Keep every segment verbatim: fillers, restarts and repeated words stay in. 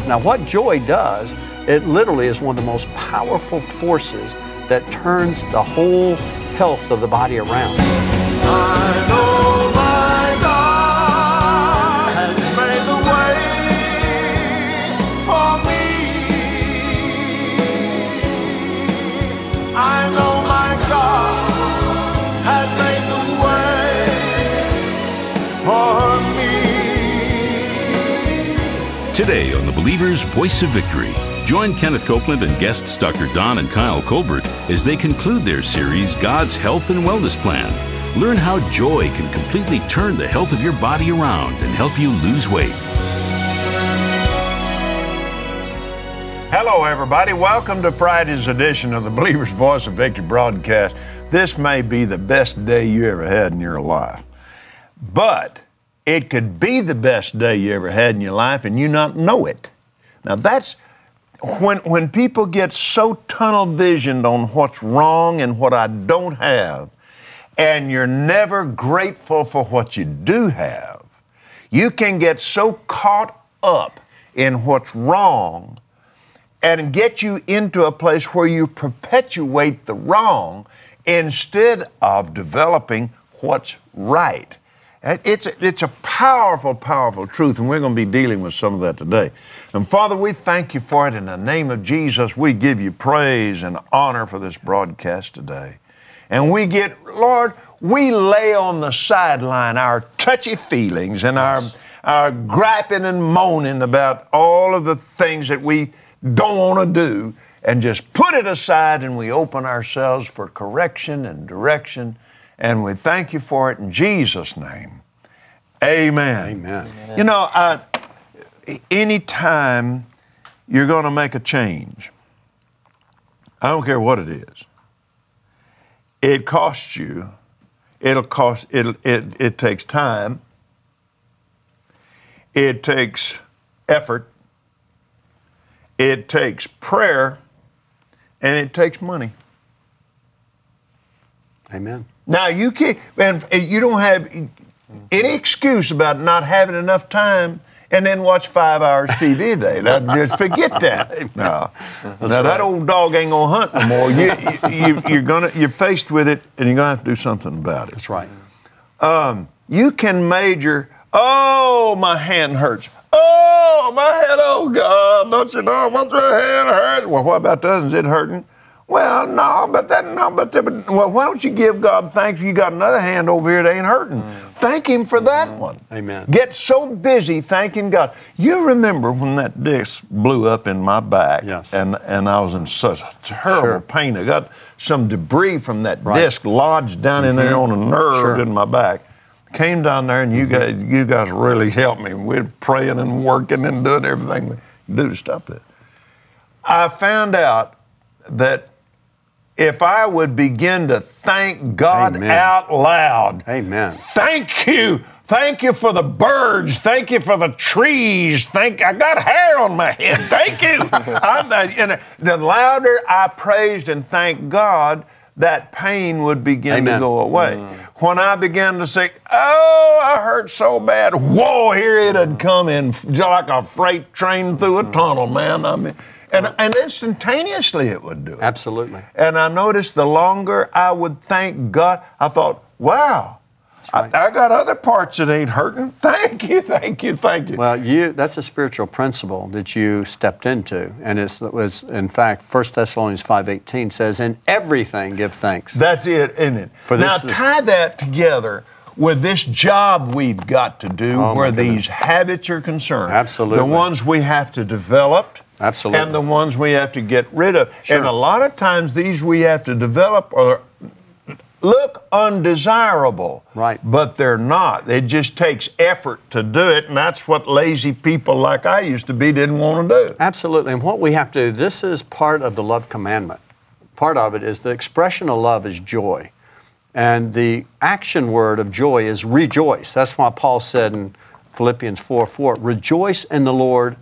rejoice. Now, what joy does, it literally is one of the most powerful forces that turns the whole health of the body around. I know my God has made the way for me. I know my God has made the way for me. Today on the Believer's Voice of Victory, join Kenneth Copeland and guests Doctor Don and Kyle Colbert as they conclude their series, God's Health and Wellness Plan. Learn how joy can completely turn the health of your body around and help you lose weight. Hello, everybody. Welcome to Friday's edition of the Believer's Voice of Victory broadcast. This may be the best day you ever had in your life, but it could be the best day you ever had in your life and you not know it. Now, that's when when people get so tunnel visioned on what's wrong and what I don't have, and you're never grateful for what you do have, you can get so caught up in what's wrong and get you into a place where you perpetuate the wrong instead of developing what's right. It's a, it's a powerful, powerful truth, and we're going to be dealing with some of that today. And Father, we thank you for it. In the name of Jesus, we give you praise and honor for this broadcast today. And we get, Lord, we lay on the sideline our touchy feelings and our, our griping and moaning about all of the things that we don't want to do, and just put it aside, and we open ourselves for correction and direction. And we thank you for it in Jesus' name. Amen. Amen. You know, uh, anytime you're going to make a change, I don't care what it is, it costs you, it'll cost, it, it, it takes time, it takes effort, it takes prayer, and it takes money. Amen. Now, you can't, and you don't have any excuse about not having enough time and then watch five hours T V a day. That, just forget that. No. Now, right. That old dog ain't going to hunt no more. You, you, you're, gonna, you're faced with it, and you're going to have to do something about it. That's right. Um, you can major, oh, my hand hurts. Oh, my head, oh, God, don't you know, my hand hurts. Well, what about doesn't it hurting? Well, no, but that, no, but, that, but well, why don't you give God thanks if you got another hand over here that ain't hurting? Mm. Thank Him for that mm. one. Amen. Get so busy thanking God. You remember when that disc blew up in my back, yes. and, and I was in such terrible sure. pain. I got some debris from that right. disc lodged down mm-hmm. in there on a nerve sure. in my back. Came down there, and you mm-hmm. guys, you guys really helped me. We're praying and working and doing everything we do to stop it. I found out that if I would begin to thank God Amen. Out loud. Amen. Thank you. Thank you for the birds. Thank you for the trees. Thank I got hair on my head. Thank you. I'm the, and the louder I praised and thanked God, that pain would begin Amen. to go away. Mm. When I began to say, oh, I hurt so bad. Whoa, here it had come in just like a freight train through a tunnel, man. I mean, And, and instantaneously it would do it. Absolutely. And I noticed the longer I would thank God, I thought, wow, right. I, I got other parts that ain't hurting. Thank you, thank you, thank you. Well, you that's a spiritual principle that you stepped into. And it's, it was, in fact, First Thessalonians five eighteen says, in everything give thanks. That's it, isn't it? For now, this, tie that together with this job we've got to do oh where these habits are concerned. Absolutely. The ones we have to develop. Absolutely. And the ones we have to get rid of. Sure. And a lot of times these we have to develop are look undesirable. Right. But they're not. It just takes effort to do it, and that's what lazy people like I used to be didn't want to do. Absolutely. And what we have to do, this is part of the love commandment. Part of it is the expression of love is joy. And the action word of joy is rejoice. That's why Paul said in Philippians four four, rejoice in the Lord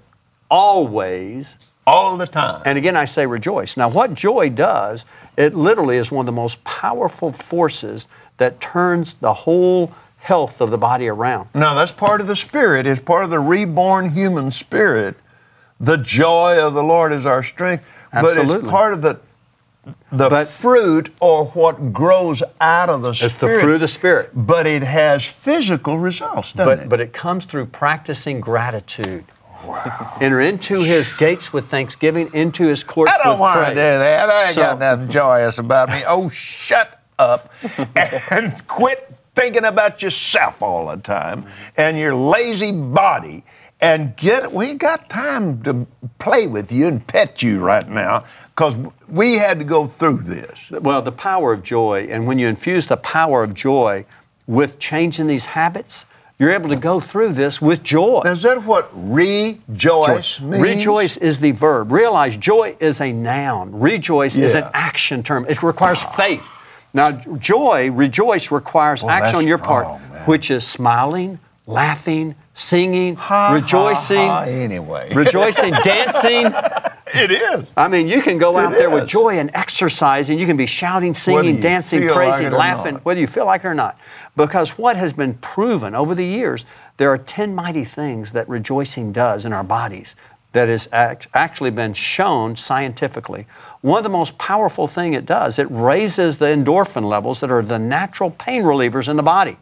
always. All the time. And again, I say rejoice. Now, what joy does, it literally is one of the most powerful forces that turns the whole health of the body around. Now, that's part of the spirit. It's part of the reborn human spirit the joy of the Lord is our strength. Absolutely. But it's part of the the But- fruit or what grows out of the Spirit. It's the fruit of the Spirit. But it has physical results, doesn't But, it? but it comes through practicing gratitude. Wow. Enter into his gates with thanksgiving, into his courts I don't with want to praise. do that. I ain't So- got nothing joyous about me. Oh, shut up and quit thinking about yourself all the time and your lazy body. And get, we ain't got time to play with you and pet you right now because we had to go through this. Well, the power of joy, and when you infuse the power of joy with changing these habits, you're able to go through this with joy. Now, is that what rejoice means? Rejoice is the verb. Realize joy is a noun. Rejoice is an Yeah. action term. It requires faith. Now, joy, rejoice requires Well, action that's on your part, strong, man. which is smiling, laughing, singing, Ha, rejoicing, ha, ha, anyway. rejoicing, dancing. It is. I mean, you can go out It there with is. joy and exercising. You can be shouting, Whether singing, you dancing, feel praising, like it or laughing, not. whether you feel like it or not. Because what has been proven over the years, there are ten mighty things that rejoicing does in our bodies that has act- actually been shown scientifically. One of the most powerful things it does, it raises the endorphin levels that are the natural pain relievers in the body.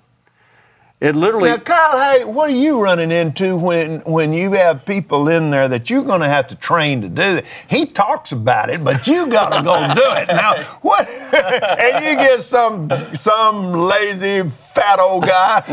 It literally... Now, Kyle, hey, what are you running into when when you have people in there that you're going to have to train to do it? He talks about it, but you got to go do it. Now, what? And you get some some lazy fat old guy,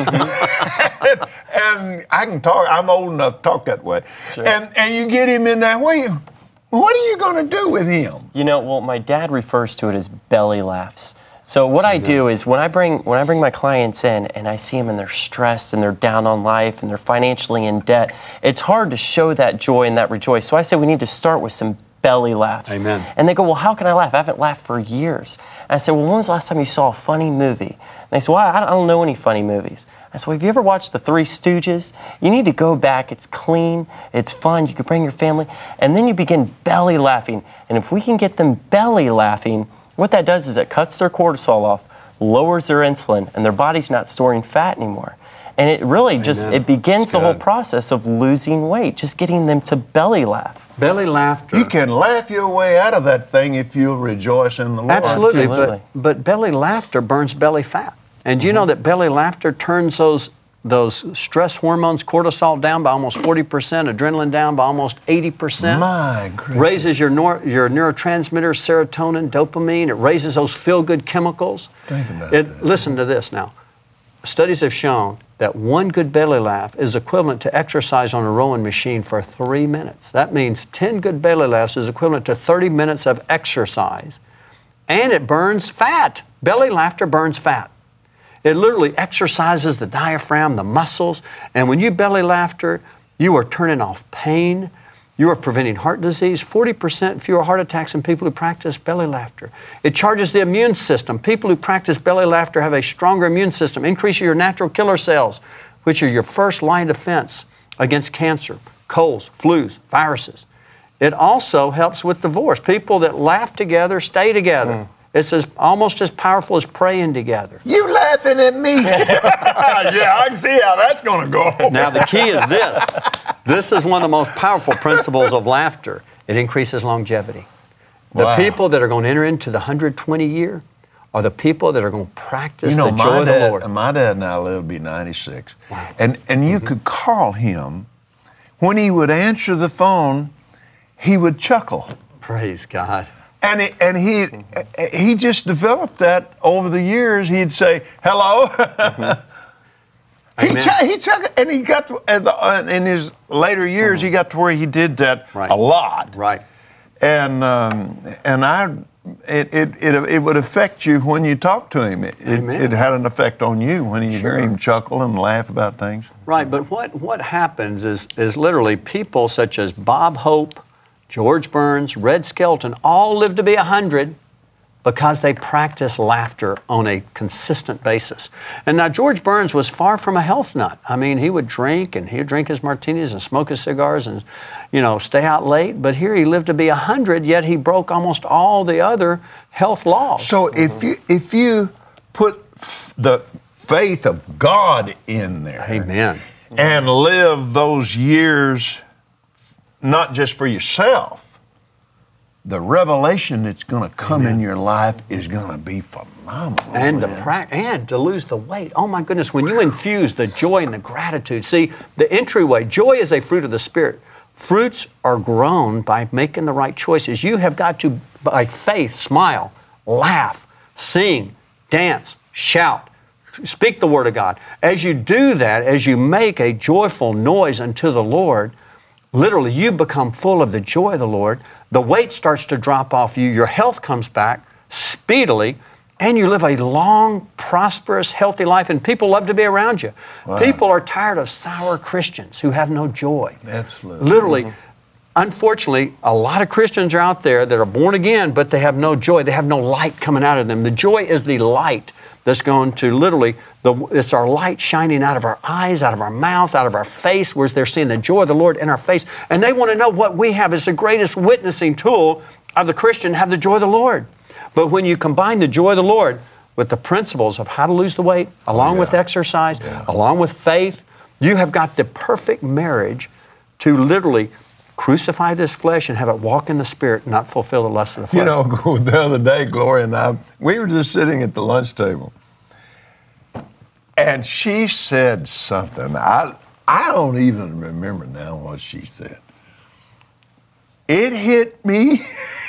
and, and I can talk. I'm old enough to talk that way. Sure. And and you get him in there. What are you? What are you going to do with him? You know, well, my dad refers to it as belly laughs. So what I do is when I bring when I bring my clients in and I see them and they're stressed and they're down on life and they're financially in debt, it's hard to show that joy and that rejoice. So I say we need to start with some belly laughs. Amen. And they go, well, how can I laugh? I haven't laughed for years. And I said, well, when was the last time you saw a funny movie? And they say, well, I don't know any funny movies. I said, well, have you ever watched The Three Stooges? You need to go back. It's clean. It's fun. You can bring your family. And then you begin belly laughing. And if we can get them belly laughing, what that does is it cuts their cortisol off, lowers their insulin, and their body's not storing fat anymore. And it really just, Amen. it begins That's the whole good. process of losing weight, just getting them to belly laugh. Belly laughter. You can laugh your way out of that thing if you'll rejoice in the Lord. Absolutely, Absolutely. But, but belly laughter burns belly fat. And do you know that belly laughter turns those those stress hormones, cortisol, down by almost forty percent, adrenaline down by almost eighty percent? My gracious. Raises your, nor, your neurotransmitters, serotonin, dopamine. It raises those feel-good chemicals. Think about it, that. Listen to this now. Studies have shown that one good belly laugh is equivalent to exercise on a rowing machine for three minutes. That means ten good belly laughs is equivalent to thirty minutes of exercise. And it burns fat. Belly laughter burns fat. It literally exercises the diaphragm, the muscles, and when you belly laughter, you are turning off pain. You are preventing heart disease, forty percent fewer heart attacks in people who practice belly laughter. It charges the immune system. People who practice belly laughter have a stronger immune system, increases your natural killer cells, which are your first line of defense against cancer, colds, flus, viruses. It also helps with divorce. People that laugh together stay together. Mm. It's as, almost as powerful as praying together. You laughing at me? Yeah, I can see how that's going to go. Now, the key is this. This is one of the most powerful principles of laughter. It increases longevity. The Wow. people that are going to enter into the one hundred twenty year are the people that are going to practice You know, the joy my of the dad, Lord. my dad now lived to be ninety-six. And, and you could call him. When he would answer the phone, he would chuckle. Praise God. And he, and he he just developed that over the years. He'd say, hello. he, Amen. ch- he chuckled, and he got to, and the, uh, in his later years, he got to where he did that Right. a lot. Right. And um, and I, it, it it it would affect you when you talk to him. It, it, Amen. it had an effect on you when you Sure. hear him chuckle and laugh about things. Right, but what, what happens is, is literally people such as Bob Hope, George Burns, Red Skelton, all live to be one hundred because they practice laughter on a consistent basis. And now George Burns was far from a health nut. I mean, he would drink and he'd drink his martinis and smoke his cigars and, you know, stay out late. But here he lived to be one hundred, yet he broke almost all the other health laws. So if you if you put f- the faith of God in there, Amen. and live those years not just for yourself, the revelation that's going to come Amen. In your life is going to be phenomenal. And to pra- and to lose the weight. Oh my goodness, when you infuse the joy and the gratitude. See, the entryway, joy is a fruit of the Spirit. Fruits are grown by making the right choices. You have got to, by faith, smile, laugh, sing, dance, shout, speak the Word of God. As you do that, as you make a joyful noise unto the Lord, literally you become full of the joy of the Lord. The weight starts to drop off you. Your health comes back speedily, and you live a long, prosperous, healthy life, and people love to be around you. Wow. People are tired of sour Christians who have no joy. Absolutely. Literally, mm-hmm. unfortunately, a lot of Christians are out there that are born again, but they have no joy. They have no light coming out of them. The joy is the light that's going to literally, the, it's our light shining out of our eyes, out of our mouth, out of our face, where they're seeing the joy of the Lord in our face. And they want to know what we have is the greatest witnessing tool of the Christian, have the joy of the Lord. But when you combine the joy of the Lord with the principles of how to lose the weight, along yeah. with exercise, yeah. along with faith, you have got the perfect marriage to literally crucify this flesh and have it walk in the Spirit and not fulfill the lust of the flesh. You know, the other day, Gloria and I, we were just sitting at the lunch table, and she said something. I, I don't even remember now what she said. It hit me.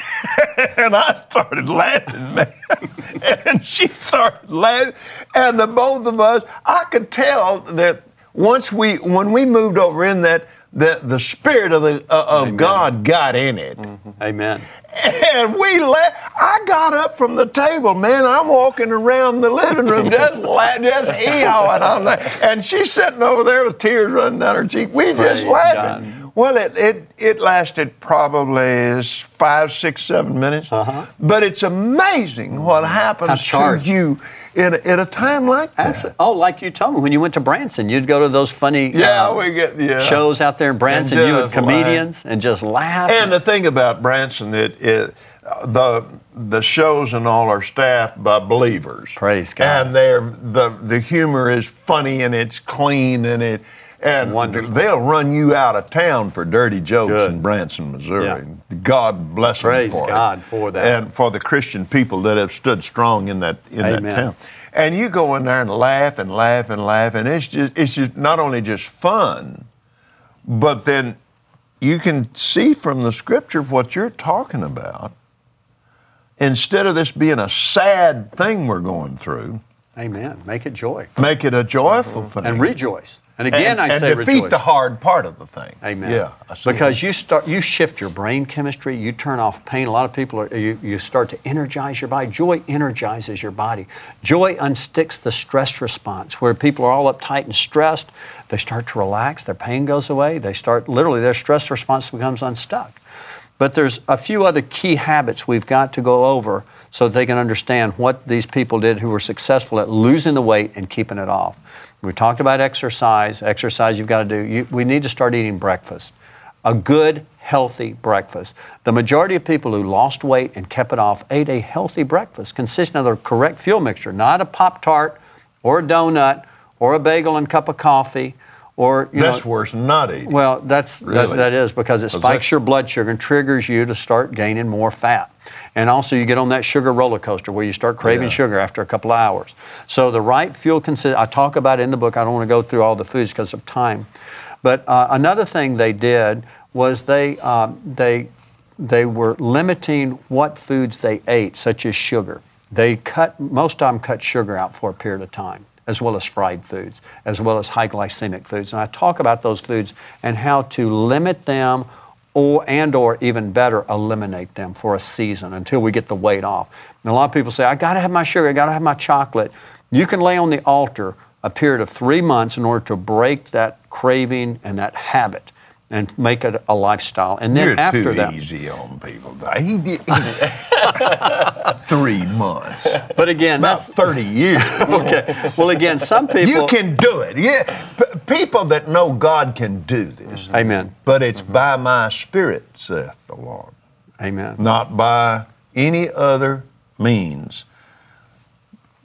And I started laughing, man. And she started laughing. And the both of us, I could tell that once we, when we moved over in that, the, the Spirit of, the, uh, of God got in it. Mm-hmm. Amen. And we laughed. I got up from the table, man. I'm walking around the living room just laughing, just ee-hawing. I'm like, and she's sitting over there with tears running down her cheek. We Praise just laughing. God. Well, it, it it lasted probably five, six, seven minutes. Uh-huh. But it's amazing what happens to you in a, in a time like that. Absolutely. Oh, like you told me, when you went to Branson, you'd go to those funny yeah, uh, we get, yeah. shows out there in Branson, you with comedians, laugh. And just laugh. And the thing about Branson, it, it the the shows and all are staffed by believers. Praise God. And they're the the humor is funny and it's clean and it. And Wonderful. They'll run you out of town for dirty jokes Good. in Branson, Missouri. Yeah. God bless Praise them for God it. for that. And for the Christian people that have stood strong in that in Amen. that town. And you go in there and laugh and laugh and laugh, and it's just it's just not only just fun, but then you can see from the Scripture what you're talking about. Instead of this being a sad thing we're going through, Amen. Make it joy. make it a joyful thing. And rejoice. And again, and, I say and defeat rejoice. the hard part of the thing. Amen. Yeah, I see because that. you start, you shift your brain chemistry. You turn off pain. A lot of people are. You, you start to energize your body. Joy energizes your body. Joy unsticks the stress response. Where people are all uptight and stressed, they start to relax. Their pain goes away. They start literally their stress response becomes unstuck. But there's a few other key habits we've got to go over so that they can understand what these people did who were successful at losing the weight and keeping it off. We talked about exercise. Exercise you've got to do. You, we need to start eating breakfast. A good, healthy breakfast. The majority of people who lost weight and kept it off ate a healthy breakfast consisting of the correct fuel mixture, not a Pop-Tart or a donut or a bagel and cup of coffee. Or, you that's know, worse than not eating. Well, that's, really? that's that is because it spikes your blood sugar and triggers you to start gaining more fat. And also you get on that sugar roller coaster where you start craving yeah. sugar after a couple of hours. So the right fuel consist I talk about it in the book. I don't want to go through all the foods because of time. But uh, another thing they did was they uh, they they were limiting what foods they ate, such as sugar. They cut most of them cut sugar out for a period of time, as well as fried foods, as well as high glycemic foods. And I talk about those foods and how to limit them or and or even better, eliminate them for a season until we get the weight off. And a lot of people say, I gotta have my sugar, I gotta have my chocolate. You can lay on the altar a period of three months in order to break that craving and that habit and make it a lifestyle. And then You're after too that, easy on people. He did three months. But again, about that's thirty years. Okay. Well, again, some people You can do it. Yeah, P- people that know God can do this. Amen. But it's by my Spirit, saith the Lord. Amen. Not by any other means.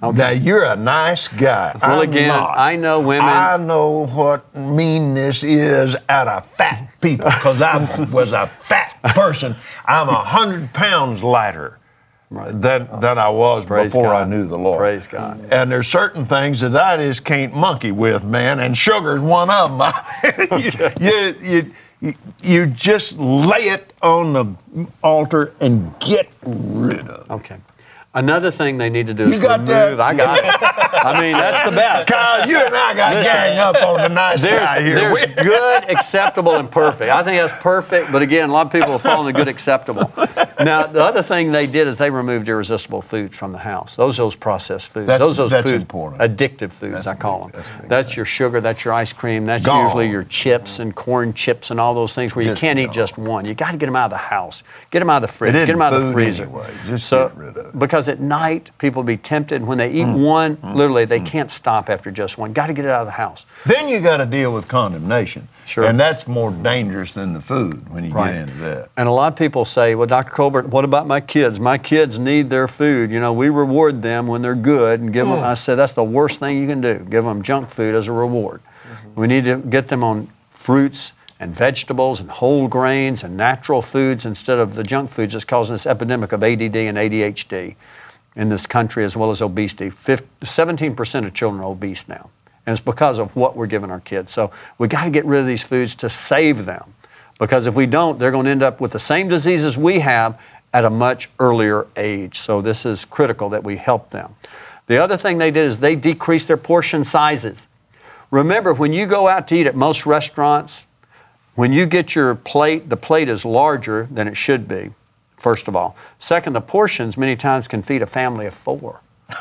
Okay. Now, you're a nice guy. Well, I'm again, not. I know women- I know what meanness is out of fat people because I was a fat person. I'm a hundred pounds lighter Right. than, than I was Praise before God. I knew the Lord. Praise God. And there's certain things that I just can't monkey with, man, and sugar's one of them. you, you, you, you, you just lay it on the altar and get rid of it. Okay. Another thing they need to do You is got remove. that? I got it. I mean, that's the best. Kyle, you and I got Listen, gang up on the nice There's, guy here. there's We- good, acceptable, and perfect. I think that's perfect, but again, a lot of people are following the good, acceptable. Now, the other thing they did is they removed irresistible foods from the house. Those those processed foods. That's- those those that's foods, important. addictive foods, That's I call big- them. that's big That's time. your sugar, that's your ice cream, that's Gone. usually your chips and corn chips and all those things where you Just can't eat gone. just one. You got to get them out of the house. Get them out of the fridge. isn't Get them out of the food freezer. anyway. Just so, get rid of it. because at night, people will be tempted. When they eat Mm. one, literally, they can't stop after just one. Got to get it out of the house. Then you got to deal with condemnation. Sure. And that's more dangerous than the food when you Right. get into that. And a lot of people say, well, Doctor Colbert, what about my kids? My kids need their food. You know, we reward them when they're good and give them, I said, that's the worst thing you can do. Give them junk food as a reward. Mm-hmm. We need to get them on fruits and vegetables and whole grains and natural foods instead of the junk foods that's causing this epidemic of A D D and A D H D in this country as well as obesity. seventeen percent of children are obese now. And it's because of what we're giving our kids. So we got to get rid of these foods to save them. Because if we don't, they're going to end up with the same diseases we have at a much earlier age. So this is critical that we help them. The other thing they did is they decreased their portion sizes. Remember, when you go out to eat at most restaurants, when you get your plate, the plate is larger than it should be, first of all. Second, the portions many times can feed a family of four.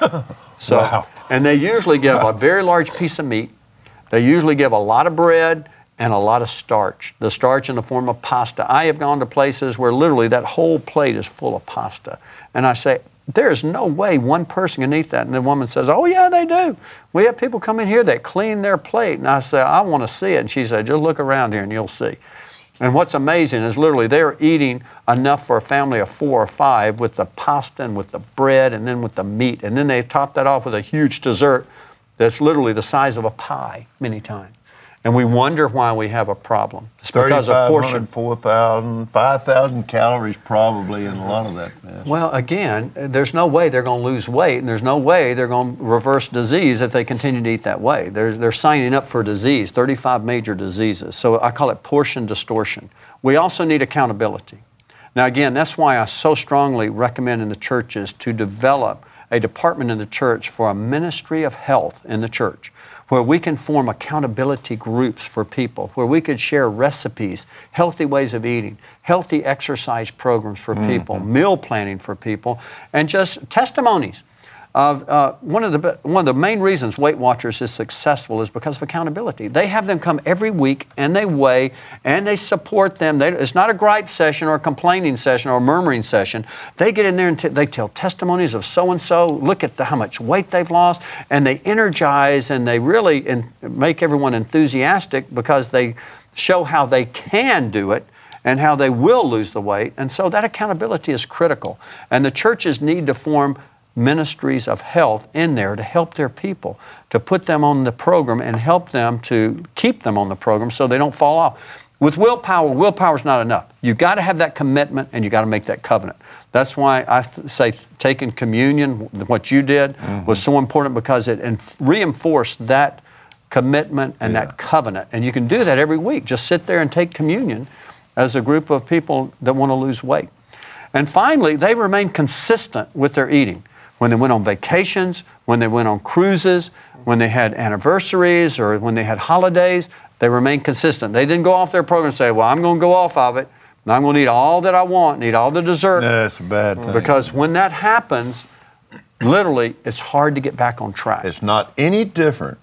So, Wow. And they usually give a very large piece of meat. They usually give a lot of bread and a lot of starch. The starch in the form of pasta. I have gone to places where literally that whole plate is full of pasta. And I say, there is no way one person can eat that. And the woman says, oh yeah, they do. We have people come in here that clean their plate. And I say, I want to see it. And she said, just look around here and you'll see. And what's amazing is literally they're eating enough for a family of four or five with the pasta and with the bread and then with the meat. And then they top that off with a huge dessert that's literally the size of a pie many times. And we wonder why we have a problem. It's because of portion. four thousand, five thousand calories probably in a lot of that mess. Well, again, there's no way they're going to lose weight, and there's no way they're going to reverse disease if they continue to eat that way. They're, they're signing up for disease, thirty-five major diseases. So I call it portion distortion. We also need accountability. Now, again, that's why I so strongly recommend in the churches to develop a department in the church for a ministry of health in the church, where we can form accountability groups for people, where we could share recipes, healthy ways of eating, healthy exercise programs for mm-hmm. people, meal planning for people, and just testimonies. Of, uh, one, of the, one of the main reasons Weight Watchers is successful is because of accountability. They have them come every week and they weigh and they support them. They, it's not a gripe session or a complaining session or a murmuring session. They get in there and t- they tell testimonies of so-and-so, look at the, how much weight they've lost, and they energize and they really in, make everyone enthusiastic because they show how they can do it and how they will lose the weight. And so that accountability is critical. And the churches need to form ministries of health in there to help their people, to put them on the program and help them to keep them on the program so they don't fall off. With willpower, willpower is not enough. You've got to have that commitment and you've got to make that covenant. That's why I th- say taking communion, what you did, mm-hmm. was so important because it inf- reinforced that commitment and yeah. that covenant. And you can do that every week. Just sit there and take communion as a group of people that want to lose weight. And finally, they remain consistent with their eating. When they went on vacations, when they went on cruises, when they had anniversaries or when they had holidays, they remained consistent. They didn't go off their program and say, well, I'm going to go off of it, and I'm going to eat all that I want, and eat all the dessert. That's a bad thing. Because when that happens, literally, it's hard to get back on track. It's not any different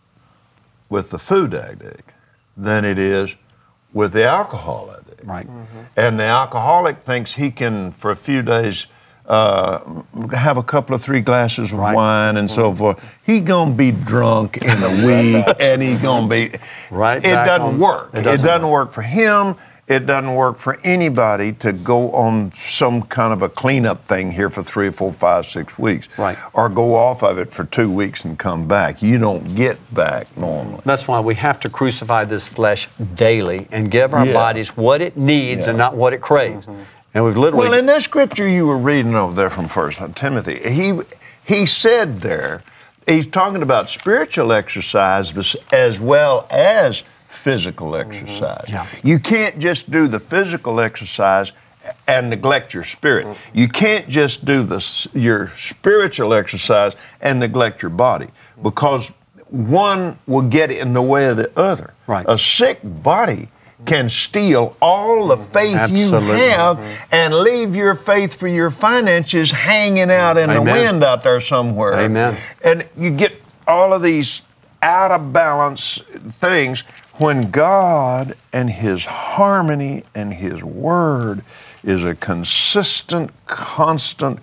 with the food addict than it is with the alcohol addict. Right. Mm-hmm. And the alcoholic thinks he can, for a few days, Uh, have a couple of three glasses of right. wine and so forth. He gonna be drunk in a week, and he gonna be. Right. It doesn't on, work. It doesn't, it doesn't work. work for him. it doesn't work for anybody to go on some kind of a cleanup thing here for three, four, five, six weeks. Right. Or go off of it for two weeks and come back. You don't get back normally. That's why we have to crucify this flesh daily and give our Yeah. bodies what it needs Yeah. and not what it craves. Mm-hmm. And we've literally... Well, in that scripture you were reading over there from First Timothy, he he said there, he's talking about spiritual exercise as well as physical exercise. Yeah. You can't just do the physical exercise and neglect your spirit. You can't just do the, your spiritual exercise and neglect your body, because one will get in the way of the other. Right. A sick body can steal all the faith Absolutely. you have and leave your faith for your finances hanging out in Amen. the wind out there somewhere. Amen. And you get all of these out of balance things when God and His harmony and His Word is a consistent, constant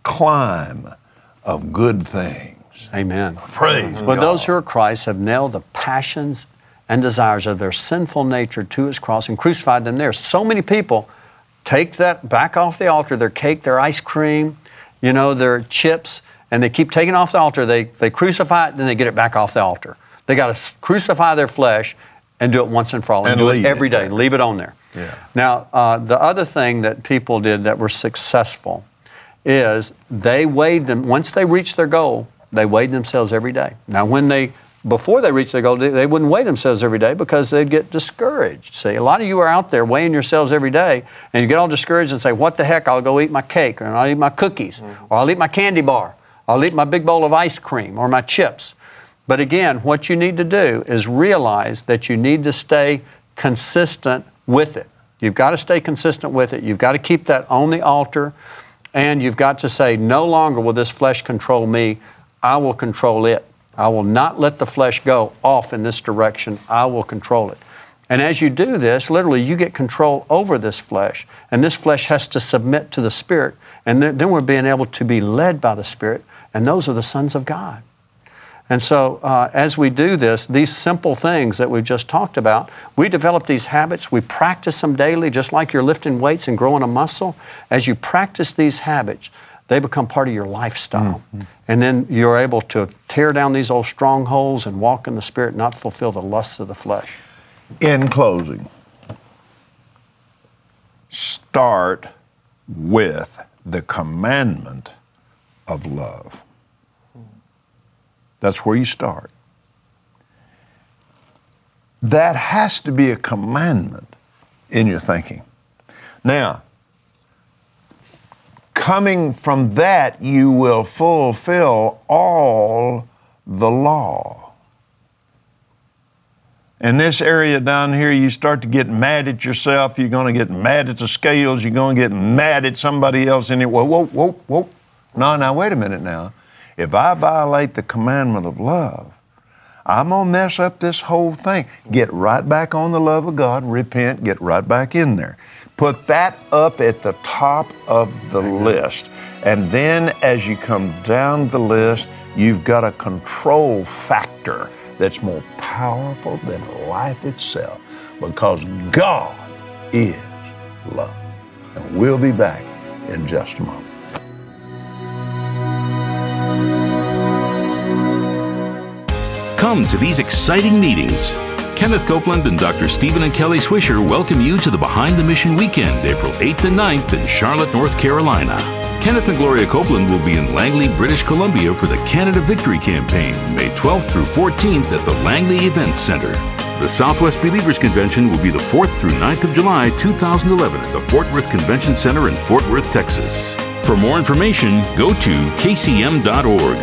climb of good things. Amen. Praise But God. those who are Christ have nailed the passions and desires of their sinful nature to His cross and crucified them there. So many people take that back off the altar, their cake, their ice cream, you know, their chips, and they keep taking it off the altar. They, they crucify it, then they get it back off the altar. They got to crucify their flesh and do it once and for all, and, And do leave it every it day, there. and leave it on there. Yeah. Now, uh, the other thing that people did that were successful is they weighed them, once they reached their goal, they weighed themselves every day. Now, when they, before they reached their goal, they, they wouldn't weigh themselves every day because they'd get discouraged. See, a lot of you are out there weighing yourselves every day, and you get all discouraged and say, what the heck, I'll go eat my cake, or I'll eat my cookies, Mm-hmm. or I'll eat my candy bar, I'll eat my big bowl of ice cream, or my chips. But again, what you need to do is realize that you need to stay consistent with it. You've got to stay consistent with it. You've got to keep that on the altar, and you've got to say, no longer will this flesh control me. I will control it. I will not let the flesh go off in this direction. I will control it. And as you do this, literally, you get control over this flesh, and this flesh has to submit to the Spirit, and then, then we're being able to be led by the Spirit, and those are the sons of God. And so uh, as we do this, these simple things that we've just talked about, we develop these habits, we practice them daily, just like you're lifting weights and growing a muscle. As you practice these habits, they become part of your lifestyle. Mm-hmm. And then you're able to tear down these old strongholds and walk in the Spirit, not fulfill the lusts of the flesh. In closing, start with the commandment of love. That's where you start. That has to be a commandment in your thinking. Now, coming from that, you will fulfill all the law. In this area down here, you start to get mad at yourself. You're going to get mad at the scales. You're going to get mad at somebody else. And it, whoa, whoa, whoa, whoa. No, now, wait a minute now. If I violate the commandment of love, I'm going to mess up this whole thing. Get right back on the love of God, repent, get right back in there. Put that up at the top of the list. And then as you come down the list, you've got a control factor that's more powerful than life itself, because God is love. And we'll be back in just a moment. Come to these exciting meetings. Kenneth Copeland and Doctor Stephen and Kelly Swisher welcome you to the Behind the Mission Weekend, April eighth and ninth in Charlotte, North Carolina. Kenneth and Gloria Copeland will be in Langley, British Columbia for the Canada Victory Campaign, May twelfth through fourteenth at the Langley Events Center. The Southwest Believers Convention will be the fourth through ninth of July, two thousand eleven at the Fort Worth Convention Center in Fort Worth, Texas. For more information, go to k c m dot org.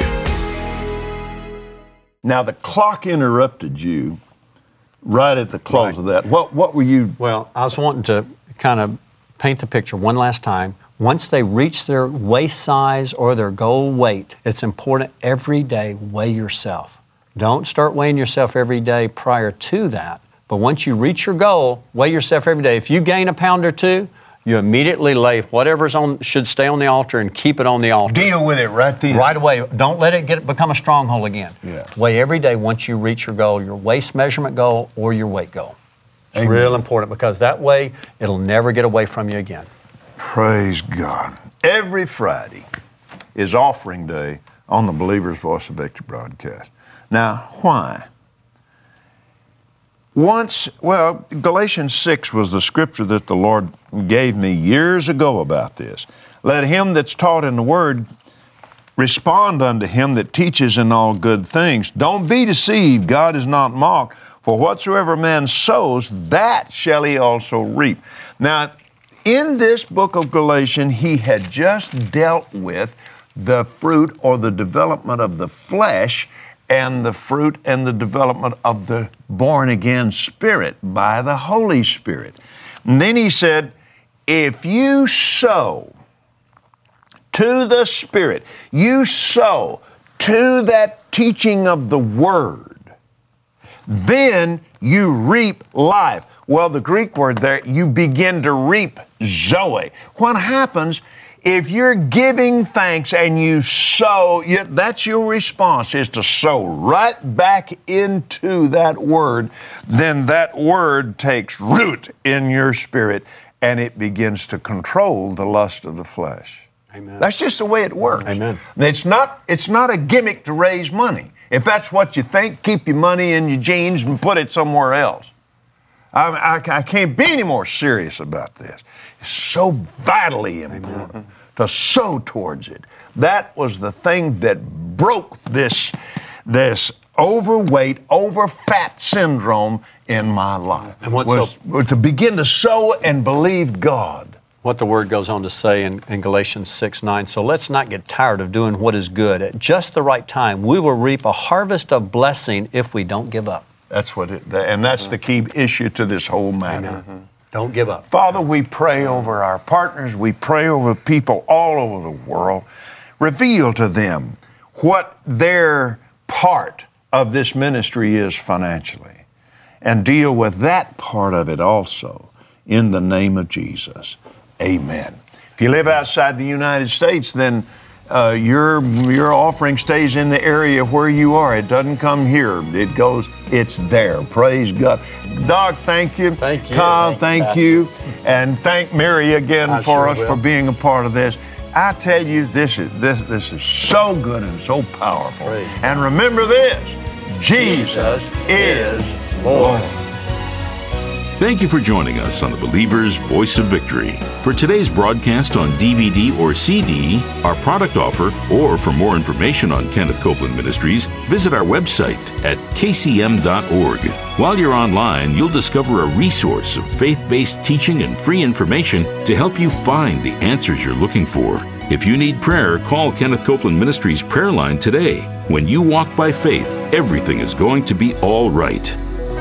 Now, the clock interrupted you right at the close Right. of that. What, what were you? Well, I was wanting to kind of paint the picture one last time. Once they reach their waist size or their goal weight, it's important every day weigh yourself. Don't start weighing yourself every day prior to that. But once you reach your goal, weigh yourself every day. If you gain a pound or two, you immediately lay whatever's on should stay on the altar and keep it on the altar. Deal with it right then. Right away. Don't let it get become a stronghold again. Yeah. Weigh every day once you reach your goal, your waist measurement goal or your weight goal. It's real important because that way it'll never get away from you again. Praise God. Every Friday is offering day on the Believer's Voice of Victory broadcast. Now, why? Once, well, Galatians six was the scripture that the Lord gave me years ago about this. Let him that's taught in the Word respond unto him that teaches in all good things. Don't be deceived, God is not mocked. For whatsoever man sows, that shall he also reap. Now, in this book of Galatians, he had just dealt with the fruit or the development of the flesh and the fruit and the development of the born-again spirit by the Holy Spirit. And then he said, if you sow to the Spirit, you sow to that teaching of the Word, then you reap life. Well, the Greek word there, you begin to reap Zoe. What happens if you're giving thanks and you sow, that's your response, is to sow right back into that Word, then that Word takes root in your spirit and it begins to control the lust of the flesh. Amen. That's just the way it works. Amen. It's not, it's not a gimmick to raise money. If that's what you think, keep your money in your jeans and put it somewhere else. I, I, I can't be any more serious about this. It's so vitally important Amen. To sow towards it. That was the thing that broke this, this overweight, overfat syndrome in my life. And what's was, so- was to begin to sow and believe God. What the Word goes on to say in, in Galatians six nine, so let's not get tired of doing what is good. At just the right time, we will reap a harvest of blessing if we don't give up. That's what it, and that's the key issue to this whole matter. Amen. Don't give up. Father, we pray over our partners. We pray over people all over the world. Reveal to them what their part of this ministry is financially, and deal with that part of it also in the name of Jesus. Amen. If you live outside the United States, then uh, your your offering stays in the area where you are. It doesn't come here. It goes, it's there. Praise God. Doc, thank you. Thank you. Kyle, Thank thank you, you. And thank Mary again I for sure us will. for being a part of this. I tell you, this is this this is so good and so powerful. Praise and remember this, Jesus, Jesus is is Lord. Thank you for joining us on the Believer's Voice of Victory. For today's broadcast on D V D or C D, our product offer, or for more information on Kenneth Copeland Ministries, visit our website at k c m dot org. While you're online, you'll discover a resource of faith-based teaching and free information to help you find the answers you're looking for. If you need prayer, call Kenneth Copeland Ministries prayer line today. When you walk by faith, everything is going to be all right.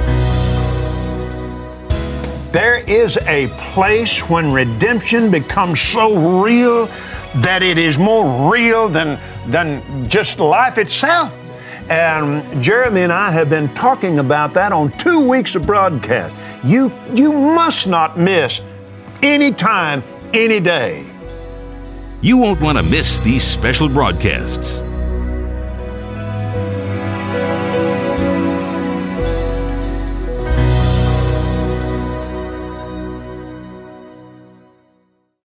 There is a place when redemption becomes so real that it is more real than, than just life itself. And Jeremy and I have been talking about that on two weeks of broadcast. You, you must not miss any time, any day. You won't want to miss these special broadcasts.